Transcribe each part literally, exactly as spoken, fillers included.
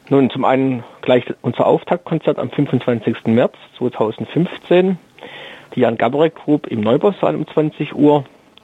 Nun, zum einen gleich unser Auftaktkonzert am fünfundzwanzigsten März zweitausendfünfzehn, die Jan Gabarek Group im Neubausaal um zwanzig Uhr.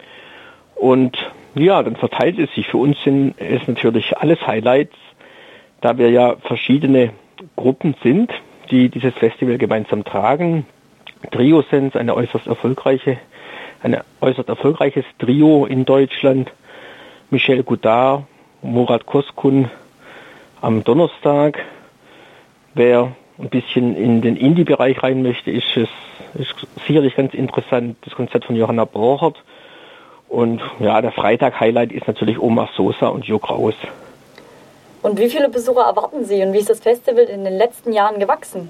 Und ja, dann verteilt es sich. Für uns sind es natürlich alles Highlights, da wir ja verschiedene Gruppen sind, die dieses Festival gemeinsam tragen. Triosens, eine äußerst erfolgreiche, ein äußerst erfolgreiches Trio in Deutschland. Michel Godard, Murat Koskun am Donnerstag. Wer ein bisschen in den Indie-Bereich rein möchte, ist es ist sicherlich ganz interessant, das Konzert von Johanna Brochert. Und ja, der Freitag-Highlight ist natürlich Omar Sosa und Jo Kraus. Und wie viele Besucher erwarten Sie und wie ist das Festival in den letzten Jahren gewachsen?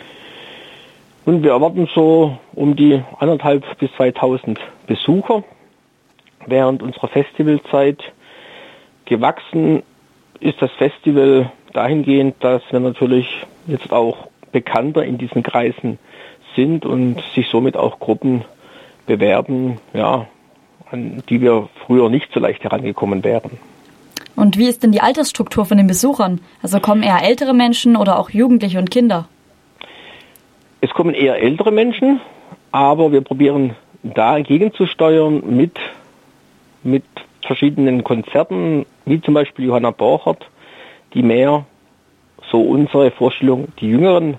Und wir erwarten so um die anderthalb bis zweitausend Besucher während unserer Festivalzeit. Gewachsen ist das Festival dahingehend, dass wir natürlich jetzt auch bekannter in diesen Kreisen sind und sich somit auch Gruppen bewerben, ja, an die wir früher nicht so leicht herangekommen wären. Und wie ist denn die Altersstruktur von den Besuchern? Also kommen eher ältere Menschen oder auch Jugendliche und Kinder? Es kommen eher ältere Menschen, aber wir probieren da gegenzusteuern mit, mit verschiedenen Konzerten, wie zum Beispiel Johanna Borchert, die mehr, so unsere Vorstellung, die jüngeren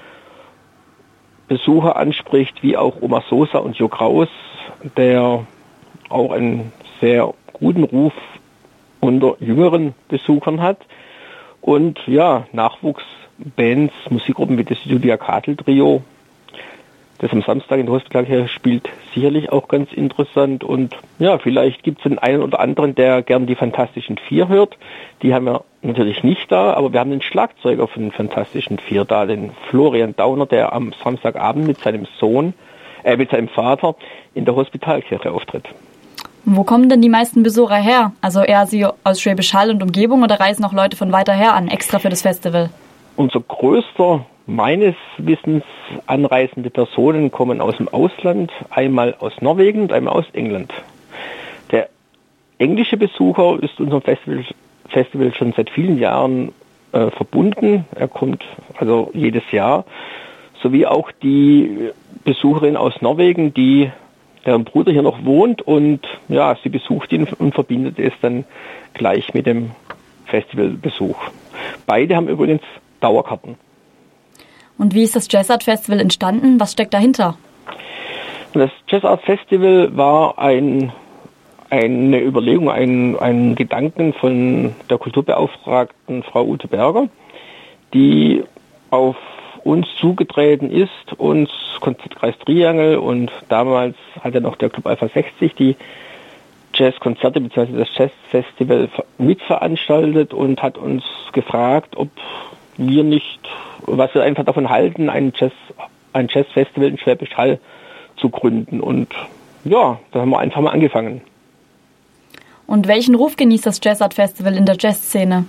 Besucher anspricht, wie auch Omar Sosa und Jo Kraus, der auch einen sehr guten Ruf unter jüngeren Besuchern hat. Und ja, Nachwuchsbands, Musikgruppen wie das Julia Kadel Trio, das am Samstag in der Hospitalkirche spielt, sicherlich auch ganz interessant. Und ja, vielleicht gibt es den einen oder anderen, der gern die Fantastischen Vier hört. Die haben wir natürlich nicht da, aber wir haben den Schlagzeuger von den Fantastischen Vier da, den Florian Dauner, der am Samstagabend mit seinem Sohn, äh, mit seinem Vater in der Hospitalkirche auftritt. Wo kommen denn die meisten Besucher her? Also eher sie aus Schwäbisch Hall und Umgebung oder reisen auch Leute von weiter her an, extra für das Festival? Unser größter, meines Wissens, anreisende Personen kommen aus dem Ausland, einmal aus Norwegen und einmal aus England. Der englische Besucher ist unserem Festival, Festival schon seit vielen Jahren äh, verbunden. Er kommt also jedes Jahr. Sowie auch die Besucherin aus Norwegen, die deren Bruder hier noch wohnt und ja, sie besucht ihn und verbindet es dann gleich mit dem Festivalbesuch. Beide haben übrigens Dauerkarten. Und wie ist das Jazzart Festival entstanden? Was steckt dahinter? Das Jazzart Festival war ein, eine Überlegung, ein, ein Gedanken von der Kulturbeauftragten Frau Ute Berger, die auf uns zugetreten ist, uns Konzertkreis Triangel, und damals hat ja noch der Club Alpha sechzig die Jazzkonzerte bzw. das Jazzfestival mitveranstaltet und hat uns gefragt, ob wir nicht, was wir einfach davon halten, ein Jazz, ein Jazzfestival in Schwäbisch Hall zu gründen. Und ja, da haben wir einfach mal angefangen. Und welchen Ruf genießt das Jazzart Festival in der Jazzszene?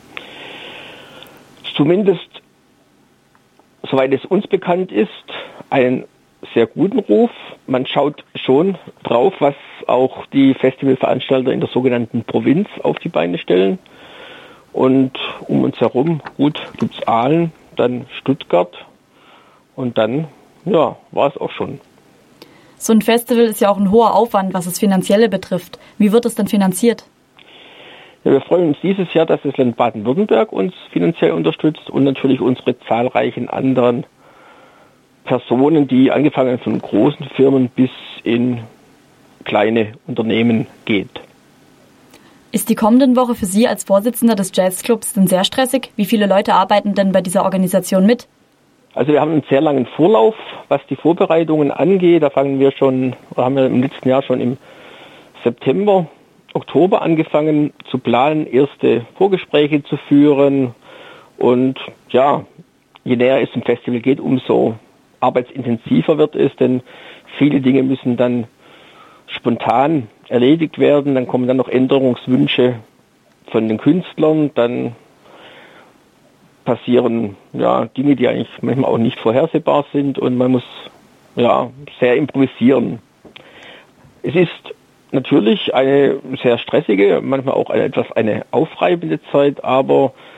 Zumindest, soweit es uns bekannt ist, einen sehr guten Ruf. Man schaut schon drauf, was auch die Festivalveranstalter in der sogenannten Provinz auf die Beine stellen. Und um uns herum, gut, gibt es Aalen, dann Stuttgart und dann, ja, war es auch schon. So ein Festival ist ja auch ein hoher Aufwand, was das Finanzielle betrifft. Wie wird es denn finanziert? Ja, wir freuen uns dieses Jahr, dass das Land Baden-Württemberg uns finanziell unterstützt und natürlich unsere zahlreichen anderen Personen, die angefangen von großen Firmen bis in kleine Unternehmen geht. Ist die kommende Woche für Sie als Vorsitzender des Jazzclubs denn sehr stressig? Wie viele Leute arbeiten denn bei dieser Organisation mit? Also wir haben einen sehr langen Vorlauf, was die Vorbereitungen angeht. Da fangen wir schon, haben wir im letzten Jahr schon im September, Oktober angefangen zu planen, erste Vorgespräche zu führen. Und ja, je näher es zum Festival geht, umso arbeitsintensiver wird es, denn viele Dinge müssen dann spontan erledigt werden. Dann kommen dann noch Änderungswünsche von den Künstlern. Dann passieren ja Dinge, die eigentlich manchmal auch nicht vorhersehbar sind, und man muss ja sehr improvisieren. Es ist natürlich eine sehr stressige, manchmal auch eine etwas eine aufreibende Zeit, aber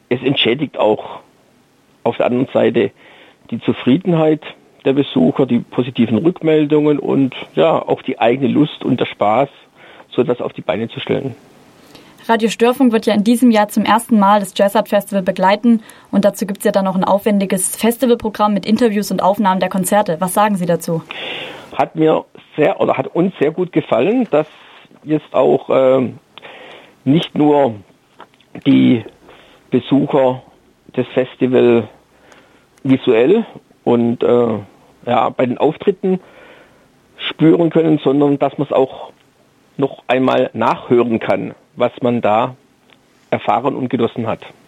es entschädigt auch auf der anderen Seite die Zufriedenheit der Besucher, die positiven Rückmeldungen und ja auch die eigene Lust und der Spaß, so etwas auf die Beine zu stellen. Radio Störfunk wird ja in diesem Jahr zum ersten Mal das Jazz Art Festival begleiten und dazu gibt es ja dann noch ein aufwendiges Festivalprogramm mit Interviews und Aufnahmen der Konzerte. Was sagen Sie dazu? Hat mir sehr oder hat uns sehr gut gefallen, dass jetzt auch äh, nicht nur die Besucher des Festivals visuell und äh, ja, bei den Auftritten spüren können, sondern dass man es auch noch einmal nachhören kann, was man da erfahren und genossen hat.